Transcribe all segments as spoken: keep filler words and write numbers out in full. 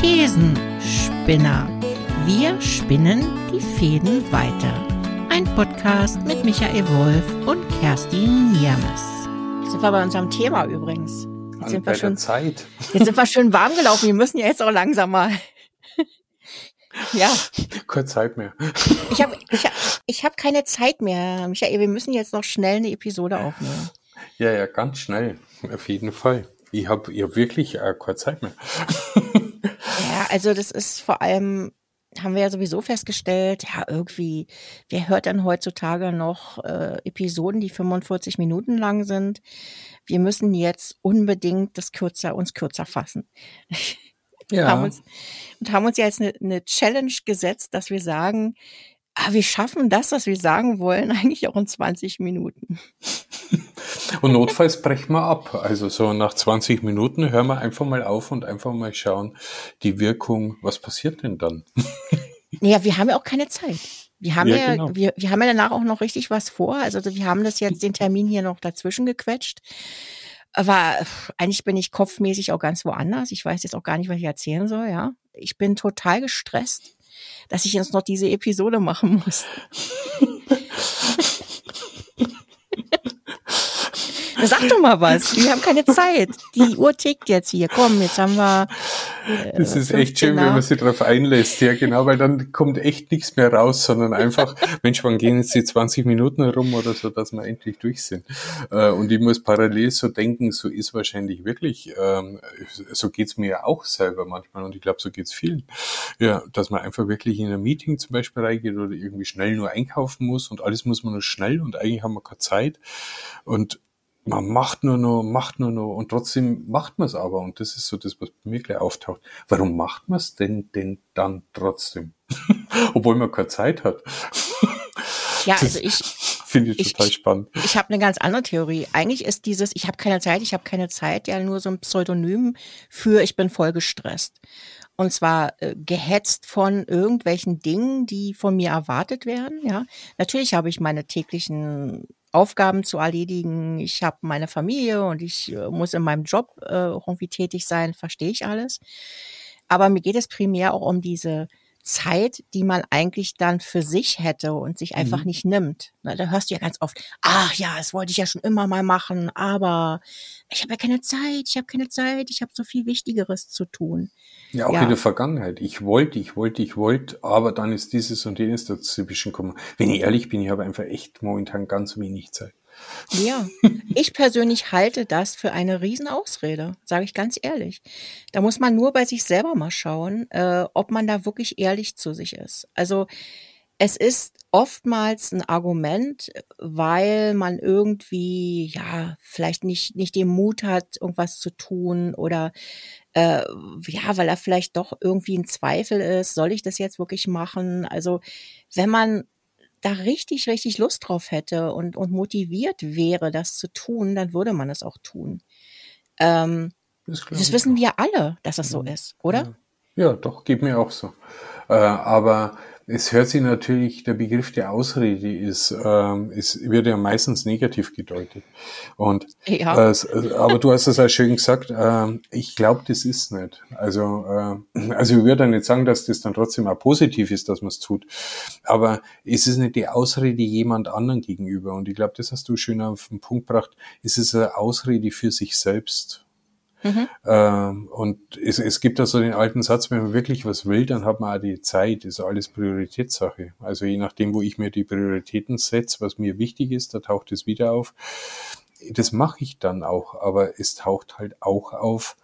Thesenspinner. Wir spinnen die Fäden weiter. Ein Podcast mit Michael Wolf und Kerstin Niermes. Jetzt sind wir bei unserem Thema übrigens. Jetzt sind, wir schon, Zeit. jetzt sind wir schön warm gelaufen. Wir müssen ja jetzt auch langsam mal. Ja. Keine Zeit mehr. Ich habe ich hab, ich hab keine Zeit mehr, Michael. Wir müssen jetzt noch schnell eine Episode aufnehmen. Ja, ja, ganz schnell. Auf jeden Fall. Ich habe ich hab wirklich äh, keine Zeit mehr. Ja, also das ist vor allem, haben wir ja sowieso festgestellt, ja irgendwie, wer hört dann heutzutage noch äh, Episoden, die fünfundvierzig Minuten lang sind? Wir müssen jetzt unbedingt das kürzer, uns kürzer fassen. Ja. haben uns, und haben uns jetzt eine, eine Challenge gesetzt, dass wir sagen, ah, wir schaffen das, was wir sagen wollen, eigentlich auch in zwanzig Minuten. Und notfalls brechen wir ab. Also so nach zwanzig Minuten hören wir einfach mal auf und einfach mal schauen, die Wirkung, was passiert denn dann? Naja, wir haben ja auch keine Zeit. Wir haben ja, Ja, genau. wir, wir haben ja danach auch noch richtig was vor. Also wir haben das jetzt, den Termin hier noch dazwischen gequetscht. Aber eigentlich bin ich kopfmäßig auch ganz woanders. Ich weiß jetzt auch gar nicht, was ich erzählen soll, ja. Ich bin total gestresst, dass ich jetzt noch diese Episode machen muss. Sag doch mal was. Wir haben keine Zeit. Die Uhr tickt jetzt hier. Komm, jetzt haben wir. Äh, Das ist echt schön, wenn man sich darauf einlässt. Ja, genau, weil dann kommt echt nichts mehr raus, sondern einfach, Mensch, wann gehen jetzt die zwanzig Minuten rum oder so, dass wir endlich durch sind. Äh, und ich muss parallel so denken, so ist wahrscheinlich wirklich, ähm, so geht's mir ja auch selber manchmal und ich glaube, so geht's vielen. Ja, dass man einfach wirklich in ein Meeting zum Beispiel reingeht oder irgendwie schnell nur einkaufen muss und alles muss man nur schnell und eigentlich haben wir keine Zeit und man macht nur noch, macht nur noch und trotzdem macht man es aber und das ist so das, was bei mir gleich auftaucht. Warum macht man es denn denn dann trotzdem? Obwohl man keine Zeit hat. Ja, also ich finde ich, ich total spannend. Ich, ich habe eine ganz andere Theorie. Eigentlich ist dieses ich habe keine Zeit, ich habe keine Zeit ja nur so ein Pseudonym für ich bin voll gestresst. Und zwar äh, gehetzt von irgendwelchen Dingen, die von mir erwartet werden, ja. Natürlich habe ich meine täglichen Aufgaben zu erledigen. Ich habe meine Familie und ich äh, muss in meinem Job äh, irgendwie tätig sein, verstehe ich alles. Aber mir geht es primär auch um diese Zeit, die man eigentlich dann für sich hätte und sich einfach Mhm. nicht nimmt. Na, da hörst du ja ganz oft, ach ja, das wollte ich ja schon immer mal machen, aber ich habe ja keine Zeit, ich habe keine Zeit, ich habe so viel Wichtigeres zu tun. Ja, auch Ja. in der Vergangenheit. Ich wollte, ich wollte, ich wollte, aber dann ist dieses und jenes dazwischen gekommen. Wenn ich ehrlich bin, ich habe einfach echt momentan ganz wenig Zeit. Ja, ich persönlich halte das für eine Riesenausrede, sage ich ganz ehrlich. Da muss man nur bei sich selber mal schauen, äh, ob man da wirklich ehrlich zu sich ist. Also es ist oftmals ein Argument, weil man irgendwie, ja, vielleicht nicht, nicht den Mut hat, irgendwas zu tun oder äh, ja, weil er vielleicht doch irgendwie ein Zweifel ist, soll ich das jetzt wirklich machen? Also wenn man da richtig, richtig Lust drauf hätte und, und motiviert wäre, das zu tun, dann würde man es auch tun. Ähm, Das, glaub das ich wissen auch. wir alle, dass das so ist, oder? Ja, doch, geht mir auch so. Äh, aber es hört sich natürlich, der Begriff der Ausrede ist, ähm, es wird ja meistens negativ gedeutet. Und Ja. äh, s- äh, aber du hast es auch schön gesagt, ähm, ich glaube, das ist nicht. Also, äh, also ich würde nicht sagen, dass das dann trotzdem auch positiv ist, dass man es tut. Aber es ist nicht die Ausrede jemand anderen gegenüber. Und ich glaube, das hast du schön auf den Punkt gebracht. Es ist eine Ausrede für sich selbst. Mhm. Ähm, und es, es gibt da so den alten Satz, wenn man wirklich was will, dann hat man auch die Zeit, ist alles Prioritätssache. Also je nachdem, wo ich mir die Prioritäten setze, was mir wichtig ist, da taucht es wieder auf. Das mache ich dann auch, aber es taucht halt auch auf,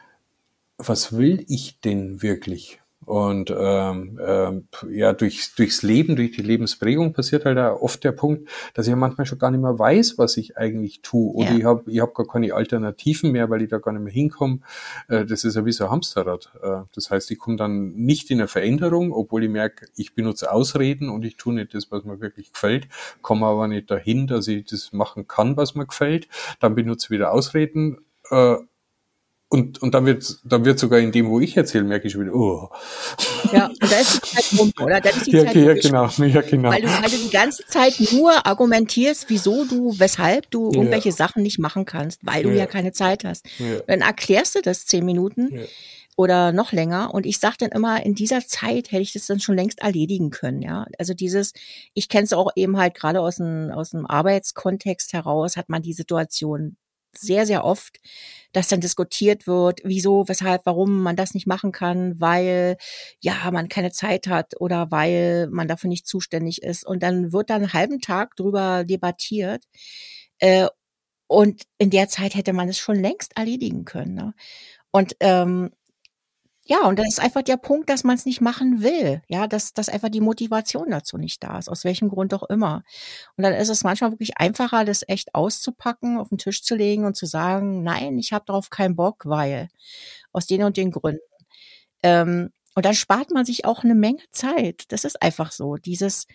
was will ich denn wirklich? Und ähm, ähm, ja, durch, durchs Leben, durch die Lebensprägung passiert halt auch oft der Punkt, dass ich ja manchmal schon gar nicht mehr weiß, was ich eigentlich tue. Oder Ja. ich habe ich hab gar keine Alternativen mehr, weil ich da gar nicht mehr hinkomme. Äh, das ist ja wie so ein Hamsterrad. Äh, das heißt, ich komme dann nicht in eine Veränderung, obwohl ich merke, ich benutze Ausreden und ich tue nicht das, was mir wirklich gefällt, komme aber nicht dahin, dass ich das machen kann, was mir gefällt. Dann benutze ich wieder Ausreden, äh, Und, und dann wird, dann wird sogar in dem, wo ich erzähle, merke ich schon wieder, oh. Ja, und da ist die Zeit rum, oder? Da ist die Ja, Zeit ja, wirklich genau, ja, genau. Weil du, weil du die ganze Zeit nur argumentierst, wieso du, weshalb du Ja. irgendwelche Sachen nicht machen kannst, weil du Ja. ja keine Zeit hast. Ja. Dann erklärst du das zehn Minuten. Ja. oder noch länger. Und ich sage dann immer, in dieser Zeit hätte ich das dann schon längst erledigen können, ja. Also dieses, ich kenne es auch eben halt gerade aus dem, aus dem Arbeitskontext heraus, hat man die Situation sehr, sehr oft, dass dann diskutiert wird, wieso, weshalb, warum man das nicht machen kann, weil ja man keine Zeit hat oder weil man dafür nicht zuständig ist. Und dann wird dann einen halben Tag drüber debattiert. Äh, und in der Zeit hätte man es schon längst erledigen können. Ne? Und ähm, ja, und das ist einfach der Punkt, dass man es nicht machen will. Ja, dass, dass einfach die Motivation dazu nicht da ist, aus welchem Grund auch immer. Und dann ist es manchmal wirklich einfacher, das echt auszupacken, auf den Tisch zu legen und zu sagen, nein, ich habe darauf keinen Bock, weil aus den und den Gründen. Ähm, und dann spart man sich auch eine Menge Zeit. Das ist einfach so. Dieses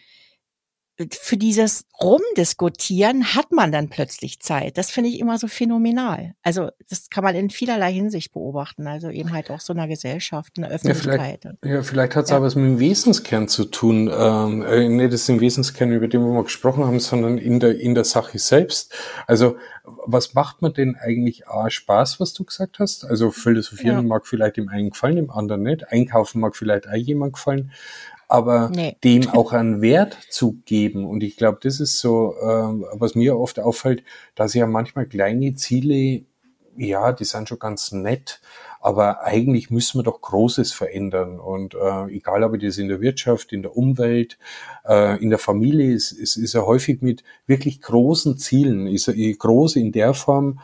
für dieses Rumdiskutieren hat man dann plötzlich Zeit. Das finde ich immer so phänomenal. Also das kann man in vielerlei Hinsicht beobachten. Also eben halt auch so einer Gesellschaft, in der Ja, vielleicht, Öffentlichkeit. ja, vielleicht hat es Ja. auch was mit dem Wesenskern zu tun. Ähm, äh, nicht das im Wesenskern, über den wir gesprochen haben, sondern in der, in der Sache selbst. Also, was macht man denn eigentlich A, Spaß, was du gesagt hast? Also, Philosophieren Ja. mag vielleicht dem einen gefallen, dem anderen nicht. Einkaufen mag vielleicht auch jemand gefallen. Aber Nee. dem auch einen Wert zu geben. Und ich glaube, das ist so, ähm, was mir oft auffällt, dass ja manchmal kleine Ziele, ja, die sind schon ganz nett, aber eigentlich müssen wir doch Großes verändern. Und äh, egal, ob das in der Wirtschaft, in der Umwelt, äh, in der Familie ist, ist, ist ja häufig mit wirklich großen Zielen, ist ja groß in der Form.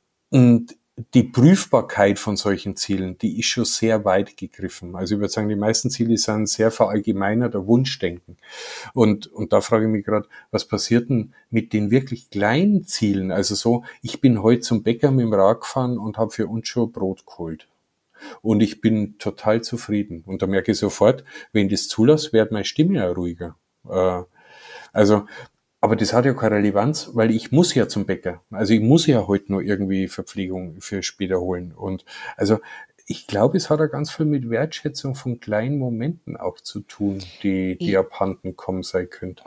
Und die Prüfbarkeit von solchen Zielen, die ist schon sehr weit gegriffen. Also ich würde sagen, die meisten Ziele sind sehr verallgemeinerter Wunschdenken. Und, und da frage ich mich gerade, was passiert denn mit den wirklich kleinen Zielen? Also so, ich bin heute zum Bäcker mit dem Rad gefahren und habe für uns schon Brot geholt. Und ich bin total zufrieden. Und da merke ich sofort, wenn ich das zulasse, wird meine Stimme ja ruhiger. Äh, also, aber das hat ja keine Relevanz, weil ich muss ja zum Bäcker. Also ich muss ja heute noch irgendwie Verpflegung für später holen. Und also ich glaube, es hat ja ganz viel mit Wertschätzung von kleinen Momenten auch zu tun, die, die abhanden kommen sein könnte.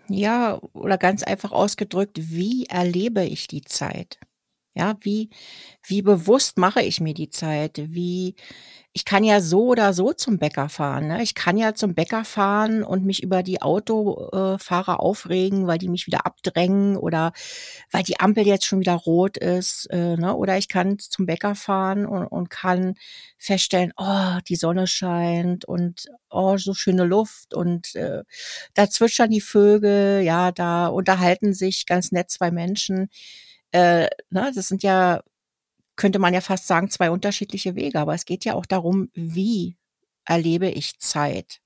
Ja, oder ganz einfach ausgedrückt, wie erlebe ich die Zeit? Ja, wie, wie bewusst mache ich mir die Zeit? Wie, ich kann ja so oder so zum Bäcker fahren. Ne? Ich kann ja zum Bäcker fahren und mich über die Autofahrer aufregen, weil die mich wieder abdrängen oder weil die Ampel jetzt schon wieder rot ist. Äh, ne? Oder ich kann zum Bäcker fahren und, und kann feststellen, oh, die Sonne scheint und oh, so schöne Luft und äh, da zwitschern die Vögel, ja, da unterhalten sich ganz nett zwei Menschen. Äh, ne, das sind ja, könnte man ja fast sagen, zwei unterschiedliche Wege, aber es geht ja auch darum, wie erlebe ich Zeit.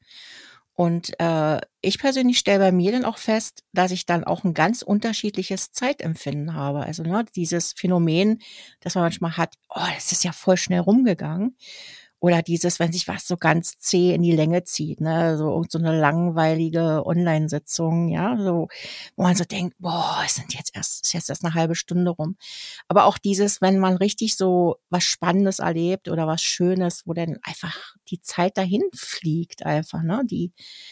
Und äh, ich persönlich stelle bei mir dann auch fest, dass ich dann auch ein ganz unterschiedliches Zeitempfinden habe. Also ne, dieses Phänomen, das man manchmal hat, oh, das ist ja voll schnell rumgegangen. Oder dieses, wenn sich was so ganz zäh in die Länge zieht, ne, so irgend so eine langweilige Online-Sitzung, ja, so, wo man so denkt, boah, es sind jetzt erst, ist jetzt erst eine halbe Stunde rum. Aber auch dieses, wenn man richtig so was Spannendes erlebt oder was Schönes, wo dann einfach die Zeit dahin fliegt einfach, ne, die,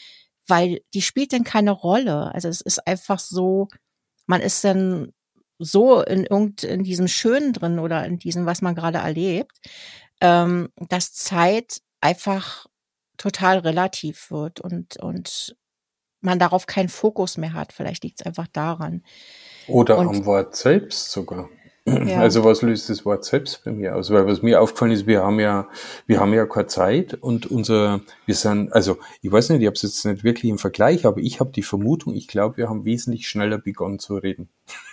weil die spielt dann keine Rolle. Also es ist einfach so, man ist dann so in irgend in diesem Schönen drin oder in diesem, was man gerade erlebt, ähm, dass Zeit einfach total relativ wird und und man darauf keinen Fokus mehr hat. Vielleicht liegt es einfach daran. Oder Und am Wort selbst sogar. ja, Also was löst das Wort selbst bei mir aus? Weil was mir aufgefallen ist, wir haben ja, wir haben ja keine Zeit und unser, wir sind, also ich weiß nicht, ich habe es jetzt nicht wirklich im Vergleich, aber ich habe die Vermutung, ich glaube, wir haben wesentlich schneller begonnen zu reden.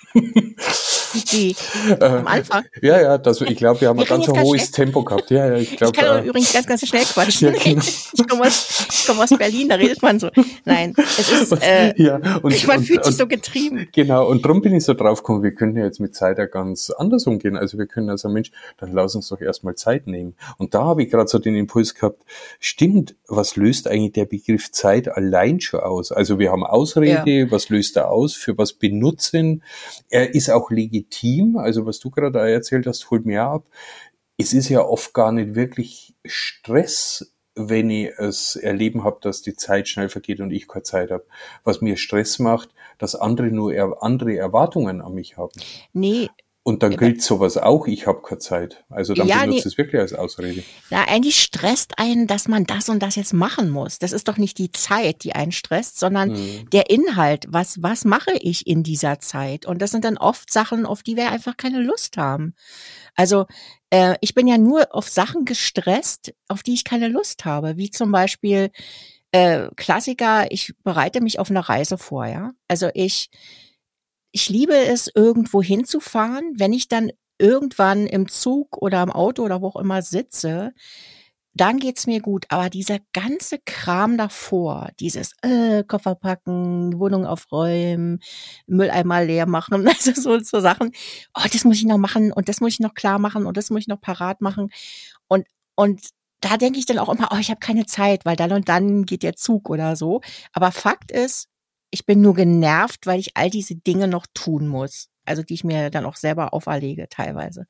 wie am Anfang. Ja, ja, das, ich glaube, wir haben Wir ein reden ganz jetzt ganz schnell. hohes Tempo gehabt. Ja, ja, ich Ich glaube. kann Äh, übrigens ganz, ganz schnell quatschen. ja, genau. Ich komme aus, ich komme aus Berlin, da redet man so. Nein, es ist, Und, äh, ja, und, ich, man und, fühlt sich und, so getrieben. Genau, und darum bin ich so drauf gekommen, wir können ja jetzt mit Zeit ja ganz anders umgehen. Also wir können also, Mensch, dann lass uns doch erstmal Zeit nehmen. Und da habe ich gerade so den Impuls gehabt, stimmt, was löst eigentlich der Begriff Zeit allein schon aus? Also wir haben Ausrede, Ja. was löst er aus, für was benutzen? Er ist auch legitim, also was du gerade erzählt hast, holt mir ab. Es ist ja oft gar nicht wirklich Stress, wenn ich es erleben habe, dass die Zeit schnell vergeht und ich keine Zeit habe. Was mir Stress macht, dass andere nur er, andere Erwartungen an mich haben. Nee, Und dann gilt sowas auch, ich habe keine Zeit. Also dann Ja, benutzt nee, es wirklich als Ausrede. na, eigentlich stresst einen, dass man das und das jetzt machen muss. Das ist doch nicht die Zeit, die einen stresst, sondern Hm. der Inhalt. Was, was mache ich in dieser Zeit? Und das sind dann oft Sachen, auf die wir einfach keine Lust haben. Also äh, ich bin ja nur auf Sachen gestresst, auf die ich keine Lust habe. Wie zum Beispiel äh, Klassiker, ich bereite mich auf eine Reise vor, ja. Also ich, ich liebe es, irgendwo hinzufahren. Wenn ich dann irgendwann im Zug oder im Auto oder wo auch immer sitze, dann geht's mir gut. Aber dieser ganze Kram davor, dieses äh, Koffer packen, Wohnung aufräumen, Mülleimer leer machen, also so, so Sachen. Oh, das muss ich noch machen und das muss ich noch klar machen und das muss ich noch parat machen. Und, und da denke ich dann auch immer, oh, ich habe keine Zeit, weil dann und dann geht der Zug oder so. Aber Fakt ist, ich bin nur genervt, weil ich all diese Dinge noch tun muss. Also die ich mir dann auch selber auferlege teilweise.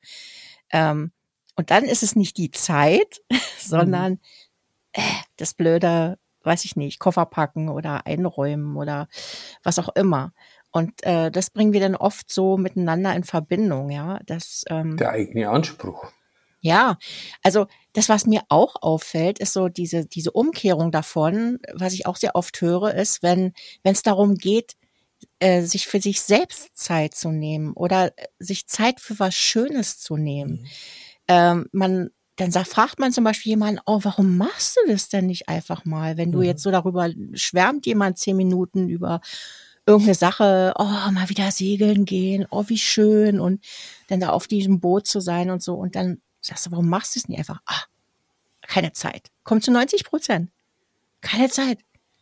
Ähm, und dann ist es nicht die Zeit, Mhm. sondern äh, das blöde, weiß ich nicht, Koffer packen oder einräumen oder was auch immer. Und äh, das bringen wir dann oft so miteinander in Verbindung, ja. Das ähm, Der eigene Anspruch. ja, also das, was mir auch auffällt, ist so diese diese Umkehrung davon, was ich auch sehr oft höre, ist, wenn wenn es darum geht, äh, sich für sich selbst Zeit zu nehmen oder äh, sich Zeit für was Schönes zu nehmen. Mhm. Ähm, man dann sa fragt man zum Beispiel jemanden: „Oh, warum machst du das denn nicht einfach mal?“ Wenn du jetzt Mhm. so darüber schwärmt jemand zehn Minuten über irgendeine Sache: „Oh, mal wieder segeln gehen, oh, wie schön“ und dann da auf diesem Boot zu sein und so und dann sagst du: „Warum machst du es nicht einfach?“ „Ah, keine Zeit.“ Kommt zu neunzig Prozent. Keine Zeit.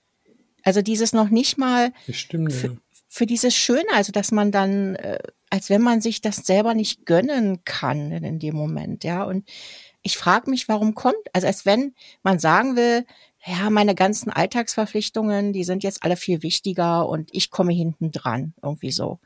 Also dieses noch nicht mal Das stimmt, für ja. für dieses Schöne, also dass man dann, äh, als wenn man sich das selber nicht gönnen kann in in dem Moment, ja. Und ich frage mich, warum kommt also als wenn man sagen will: „Ja, meine ganzen Alltagsverpflichtungen, die sind jetzt alle viel wichtiger und ich komme hinten dran“, irgendwie so.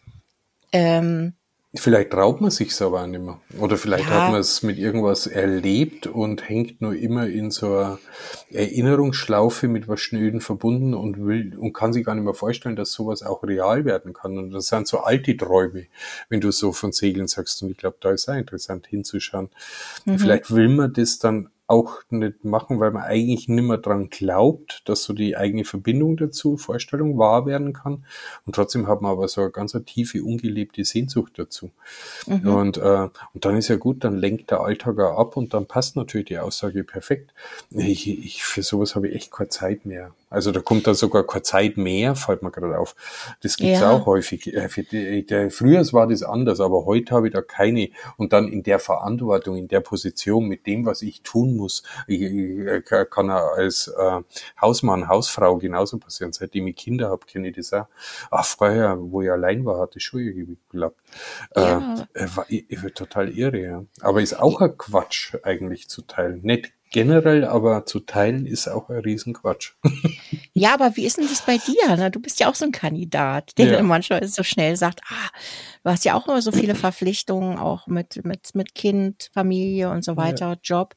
Ähm, Vielleicht traut man sich's aber auch nicht mehr. Oder vielleicht hat ja, man es mit irgendwas erlebt und hängt nur immer in so einer Erinnerungsschlaufe mit was Schnöden verbunden und will und kann sich gar nicht mehr vorstellen, dass sowas auch real werden kann. Und das sind so alte Träume, wenn du so von Segeln sagst. Und ich glaube, da ist auch interessant hinzuschauen. mhm, Vielleicht will man das dann auch nicht machen, weil man eigentlich nicht mehr dran glaubt, dass so die eigene Verbindung dazu, Vorstellung wahr werden kann. Und trotzdem hat man aber so eine ganz eine tiefe, ungelebte Sehnsucht dazu. mhm. Und, äh, und dann ist ja gut, dann lenkt der Alltag auch ab und dann passt natürlich die Aussage perfekt. Ich, ich, für sowas habe ich echt keine Zeit mehr. Also da kommt dann sogar keine Zeit mehr, fällt mir gerade auf. Das gibt's auch Ja, häufig. Äh, für die, der, früher war das anders, aber heute habe ich da keine. Und dann in der Verantwortung, in der Position, mit dem, was ich tun muss. Ich, ich kann auch als äh, Hausmann, Hausfrau genauso passieren. Seitdem ich Kinder habe, kenne ich das auch. Ach, vorher, wo ich allein war, hat das schon irgendwie geklappt. Äh, ja. äh, war, ich, ich wird total irre, ja. Aber ist auch ein Quatsch eigentlich zu teilen. Nicht generell, aber zu teilen ist auch ein Riesenquatsch. Ja, aber wie ist denn das bei dir, ne? Du bist ja auch so 'n Kandidat, der dann Ja, manchmal so schnell sagt: „Ah, du hast ja auch immer so viele Verpflichtungen, auch mit mit mit Kind, Familie und so ja. weiter, Job.“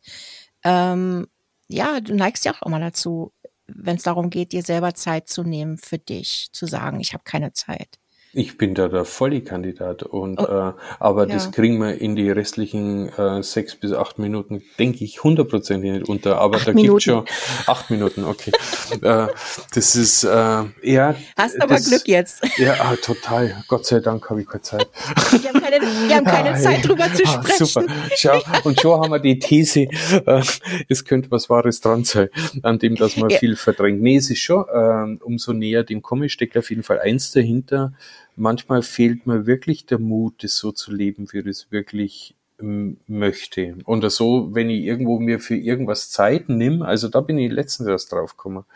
Ähm, ja, du neigst ja auch immer dazu, wenn's darum geht, dir selber Zeit zu nehmen für dich, zu sagen: „Ich habe keine Zeit.“ Ich bin da der Vollkandidat und Oh, äh, aber das ja, kriegen wir in die restlichen äh, sechs bis acht Minuten, denke ich, hundertprozentig nicht unter. Aber da acht gibt Minuten. schon acht Minuten, okay. äh, das ist äh, ja Hast aber Glück das jetzt. ja ah, total. Gott sei Dank habe ich keine Zeit. Wir haben keine wir haben keine Ah, hey. Zeit, drüber zu Ah, super. sprechen. Schau, und schon haben wir die These, äh, es könnte was Wahres dran sein, an dem, dass man Ja, viel verdrängt. Nee, es ist schon, ähm, umso näher dem komme, steckt auf jeden Fall eins dahinter. Manchmal fehlt mir wirklich der Mut, das so zu leben, wie ich es wirklich ähm, möchte. Und so, wenn ich irgendwo mir für irgendwas Zeit nehme, also da bin ich letztens erst drauf gekommen,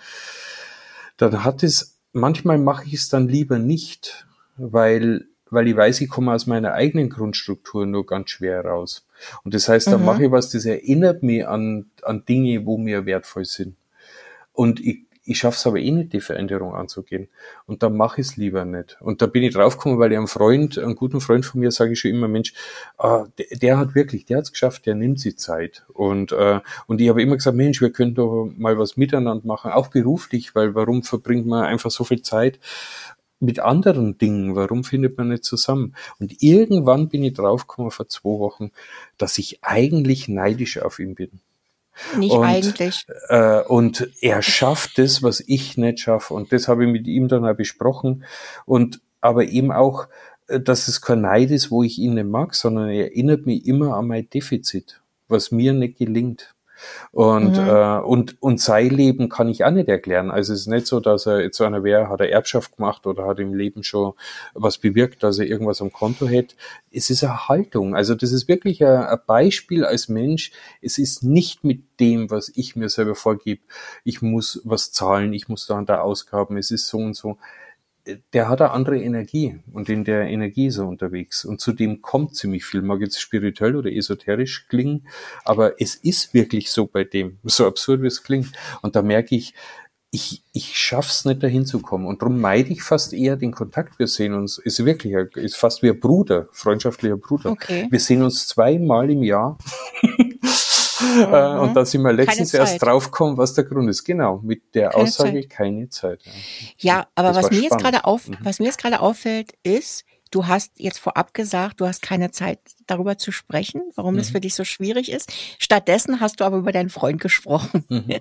dann hat es, manchmal mache ich es dann lieber nicht, weil, weil ich weiß, ich komme aus meiner eigenen Grundstruktur nur ganz schwer raus. Und das heißt, dann mhm. mache ich was, das erinnert mich an, an Dinge, wo mir wertvoll sind. Und ich, ich schaffe es aber eh nicht, die Veränderung anzugehen. Und dann mache ich es lieber nicht. Und da bin ich draufgekommen, weil ich einem Freund, einen guten Freund von mir, sage ich schon immer, Mensch, äh, der, der hat wirklich, der hat es geschafft, der nimmt sich Zeit. Und, äh, und ich habe immer gesagt, Mensch, wir können doch mal was miteinander machen, auch beruflich, weil warum verbringt man einfach so viel Zeit? mit anderen Dingen, warum findet man nicht zusammen? Und irgendwann bin ich draufgekommen vor zwei Wochen, dass ich eigentlich neidisch auf ihn bin. Nicht Und, eigentlich. äh, und er schafft das, was ich nicht schaffe. Und das habe ich mit ihm dann auch besprochen. Und aber eben auch, äh, dass es kein Neid ist, wo ich ihn nicht mag, sondern er erinnert mich immer an mein Defizit, was mir nicht gelingt. Und, Mhm. äh, und, und sein Leben kann ich auch nicht erklären. Also es ist nicht so, dass er jetzt so einer wäre, hat er Erbschaft gemacht oder hat im Leben schon was bewirkt, dass er irgendwas am Konto hätte. Es ist eine Haltung. Also das ist wirklich ein, ein Beispiel als Mensch. Es ist nicht mit dem, was ich mir selber vorgebe. Ich muss was zahlen, ich muss da und da Ausgaben, es ist so und so. Der hat eine andere Energie und in der Energie ist er unterwegs. Und zudem kommt ziemlich viel, mag jetzt spirituell oder esoterisch klingen, aber es ist wirklich so bei dem, so absurd wie es klingt. Und da merke ich, ich, ich schaff's nicht dahin zu kommen. Und darum meide ich fast eher den Kontakt. Wir sehen uns, ist wirklich, ein, ist fast wie ein Bruder, freundschaftlicher Bruder. Okay. Wir sehen uns zweimal im Jahr. Mhm. Und da sind wir letztens Keine erst Zeit. draufgekommen, was der Grund ist. Genau, mit der Keine Aussage, Zeit. keine Zeit. Ja, aber Das was war mir jetzt spannend. gerade auf, Mhm. was mir jetzt gerade auffällt, ist, du hast jetzt vorab gesagt, du hast keine Zeit, darüber zu sprechen, warum das Mhm. für dich so schwierig ist. Stattdessen hast du aber über deinen Freund gesprochen, Mhm.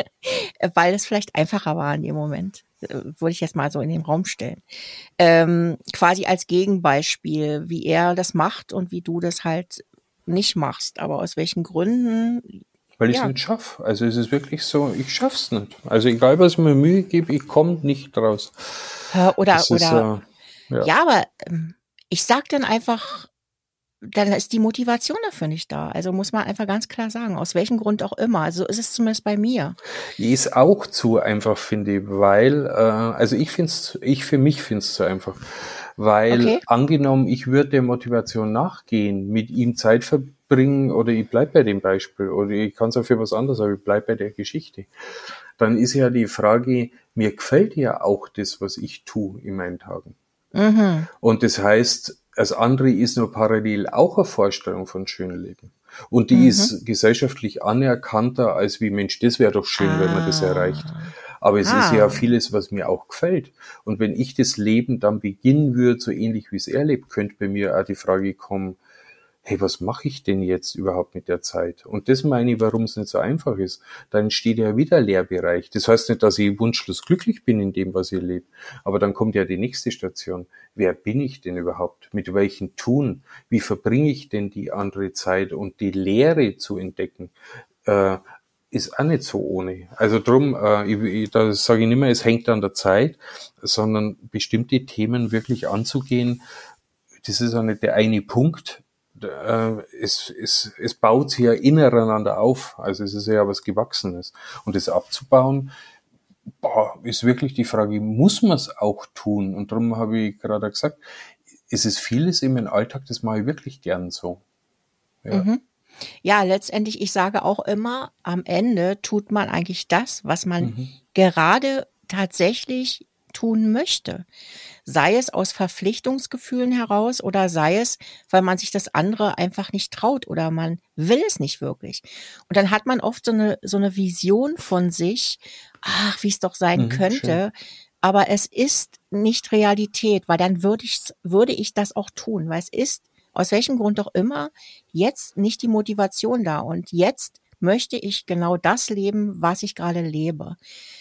weil es vielleicht einfacher war in dem Moment. Äh, Würde ich jetzt mal so in den Raum stellen. Ähm, quasi als Gegenbeispiel, wie er das macht und wie du das halt nicht machst. Aber aus welchen Gründen? Weil ich es Ja, nicht schaffe. Also es ist wirklich so, ich schaff's nicht. Also egal, was ich mir Mühe gebe, ich komme nicht raus. Äh, oder, Das ist, oder, äh, ja. ja, aber ähm, ich sag dann einfach, dann ist die Motivation dafür nicht da. Also muss man einfach ganz klar sagen, aus welchem Grund auch immer. Also ist es zumindest bei mir. Die ist auch zu einfach, finde ich, weil, äh, also ich find's, ich für mich find's zu einfach. Weil Okay. angenommen, ich würde der Motivation nachgehen, mit ihm Zeit verbringen oder ich bleib bei dem Beispiel oder ich kann es auch für was anderes, aber ich bleib bei der Geschichte. Dann ist ja die Frage, mir gefällt ja auch das, was ich tue in meinen Tagen. Mhm. Und das heißt, das andere ist nur parallel auch eine Vorstellung von schönem Leben. Und die Mhm. ist gesellschaftlich anerkannter als wie, Mensch, das wäre doch schön, wenn man das erreicht. Ah. Aber es ist ja Ah. vieles, was mir auch gefällt. Und wenn ich das Leben dann beginnen würde, so ähnlich wie es er lebt, könnte bei mir auch die Frage kommen, hey, was mache ich denn jetzt überhaupt mit der Zeit? Und das meine ich, warum es nicht so einfach ist. Dann entsteht ja wieder Leerbereich. Das heißt nicht, dass ich wunschlos glücklich bin in dem, was ich lebe. Aber dann kommt ja die nächste Station. Wer bin ich denn überhaupt? Mit welchen Tun? Wie verbringe ich denn die andere Zeit? Und die Leere zu entdecken, äh, ist auch nicht so ohne. Also drum, äh, ich, ich, da sage ich nicht mehr, es hängt an der Zeit, sondern bestimmte Themen wirklich anzugehen. Das ist auch nicht der eine Punkt. Äh, es, es, es baut sich ja ineinander auf. Also es ist ja was Gewachsenes. Und das abzubauen, boah, ist wirklich die Frage, muss man es auch tun? Und darum habe ich gerade gesagt, es ist vieles in meinem Alltag, das mache ich wirklich gern so. Ja. Mhm. Ja, letztendlich, ich sage auch immer, am Ende tut man eigentlich das, was man Mhm. gerade tatsächlich tun möchte. Sei es aus Verpflichtungsgefühlen heraus oder sei es, weil man sich das andere einfach nicht traut oder man will es nicht wirklich. Und dann hat man oft so eine, so eine Vision von sich, ach, wie es doch sein Mhm, schön. könnte. Aber es ist nicht Realität, weil dann würde ich, würde ich das auch tun, weil es ist, aus welchem Grund auch immer, jetzt nicht die Motivation da. Und jetzt möchte ich genau das leben, was ich gerade lebe.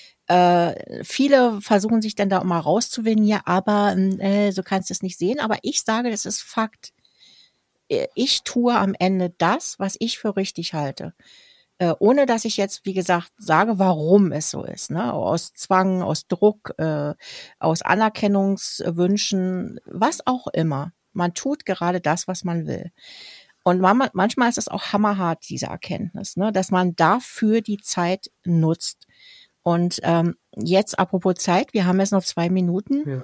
Äh, viele versuchen sich dann da mal rauszuwinden, ja, aber äh, so kannst du es nicht sehen. Aber ich sage, das ist Fakt. Äh, Ich tue am Ende das, was ich für richtig halte. Äh, ohne dass ich jetzt, wie gesagt, sage, warum es so ist. Ne? Aus Zwang, aus Druck, äh, aus Anerkennungswünschen, was auch immer. Man tut gerade das, was man will. Und man, manchmal ist es auch hammerhart, diese Erkenntnis, ne? Dass man dafür die Zeit nutzt. Und ähm, jetzt apropos Zeit, wir haben jetzt noch zwei Minuten. Ja.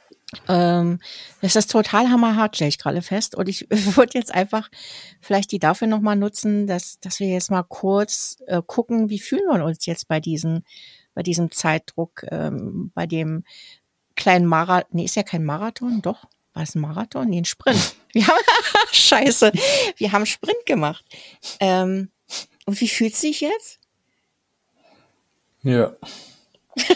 Ähm, das ist total hammerhart, stelle ich gerade fest. Und ich würde jetzt einfach vielleicht die dafür nochmal nutzen, dass, dass wir jetzt mal kurz äh, gucken, wie fühlen wir uns jetzt bei diesem, bei diesem Zeitdruck, ähm, bei dem kleinen Marathon. Nee, ist ja kein Marathon, doch. War es ein Marathon? Nee, ein Sprint. Wir haben, scheiße, wir haben Sprint gemacht. Ähm, und wie fühlt es sich jetzt? Ja.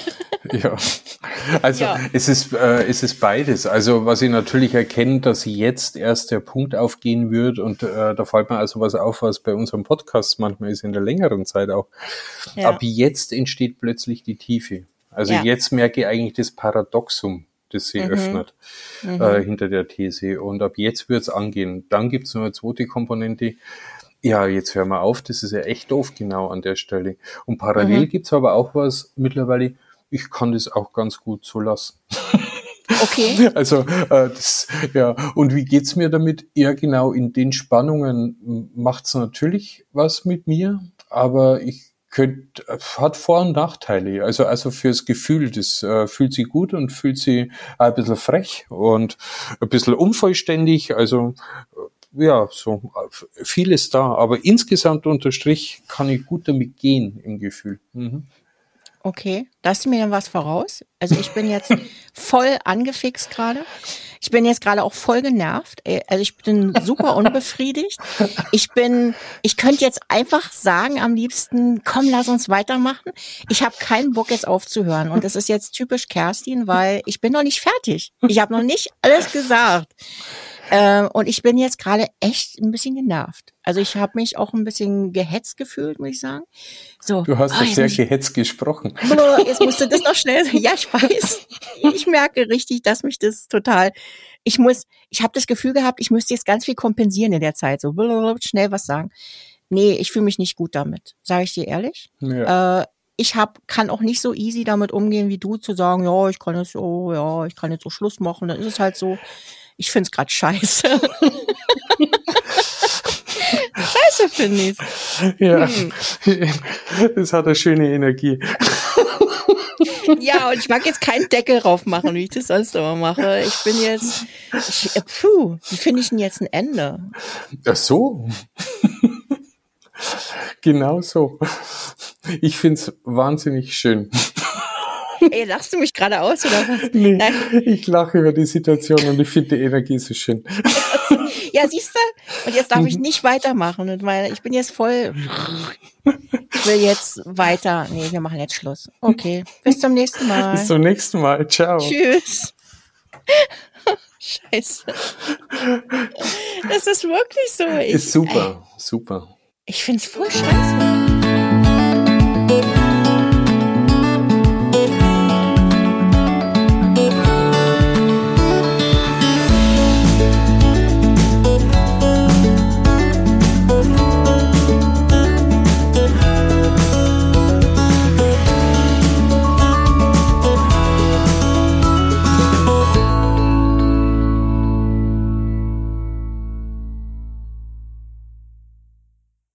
Ja, also Ja. es ist äh, es ist beides. Also was ich natürlich erkenne, dass jetzt erst der Punkt aufgehen wird und äh, da fällt mir also was auf, was bei unserem Podcast manchmal ist in der längeren Zeit auch. Ja. Ab jetzt entsteht plötzlich die Tiefe. Also Ja. jetzt merke ich eigentlich das Paradoxum, das sie Mhm. öffnet Mhm. äh, hinter der These. Und ab jetzt wird's angehen. Dann gibt's noch eine zweite Komponente. Ja, jetzt hören wir auf, das ist ja echt doof genau an der Stelle. Und parallel Mhm. gibt's aber auch was mittlerweile, ich kann das auch ganz gut so lassen. Okay. Also, äh, das, ja, und wie geht's mir damit? Ja, genau, in den Spannungen m- macht's natürlich was mit mir, aber ich könnte, hat Vor- und Nachteile. Also, also fürs Gefühl, das äh, fühlt sich gut und fühlt sich auch ein bisschen frech und ein bisschen unvollständig. Also, ja, so äh, vieles da, aber insgesamt unter Strich kann ich gut damit gehen im Gefühl. Mhm. Okay, da hast du mir dann was voraus. Also ich bin jetzt voll angefixt gerade. Ich bin jetzt gerade auch voll genervt. Äh, Also ich bin super unbefriedigt. Ich bin, ich könnte jetzt einfach sagen am liebsten, komm, lass uns weitermachen. Ich habe keinen Bock jetzt aufzuhören. Und das ist jetzt typisch Kerstin, weil ich bin noch nicht fertig. Ich habe noch nicht alles gesagt. Ähm, und ich bin jetzt gerade echt ein bisschen genervt. Also ich habe mich auch ein bisschen gehetzt gefühlt, muss ich sagen. So, Du hast oh, doch jetzt sehr muss ich- gehetzt gesprochen. Jetzt musste das noch schnell. Ja, ich weiß. Ich merke richtig, dass mich das total. Ich muss. Ich habe das Gefühl gehabt, ich müsste jetzt ganz viel kompensieren in der Zeit. So schnell was sagen. Nee, ich fühle mich nicht gut damit. Sage ich dir ehrlich. Ja. Äh, ich hab, kann auch nicht so easy damit umgehen wie du, zu sagen, ja, ich kann jetzt so, ja, ich kann jetzt so Schluss machen. Dann ist es halt so. Ich find's grad scheiße. Scheiße finde ich's. Ja, Hm. das hat eine schöne Energie. Ja, und ich mag jetzt keinen Deckel drauf machen, wie ich das sonst immer mache. Ich bin jetzt, ich, äh, puh, wie finde ich denn jetzt ein Ende? Ach so. Genau so. Ich find's wahnsinnig schön. Ey, lachst du mich gerade aus oder was? Nee, Nein. ich lache über die Situation und ich finde die Energie so schön. Ja, siehst du? Und jetzt darf ich nicht weitermachen. Und meine, ich bin jetzt voll. Ich will jetzt weiter. Nee, wir machen jetzt Schluss. Okay. Bis zum nächsten Mal. Bis zum nächsten Mal. Ciao. Tschüss. Scheiße. Das ist wirklich so. Ich, Ist super, super. Ich find's voll scheiße.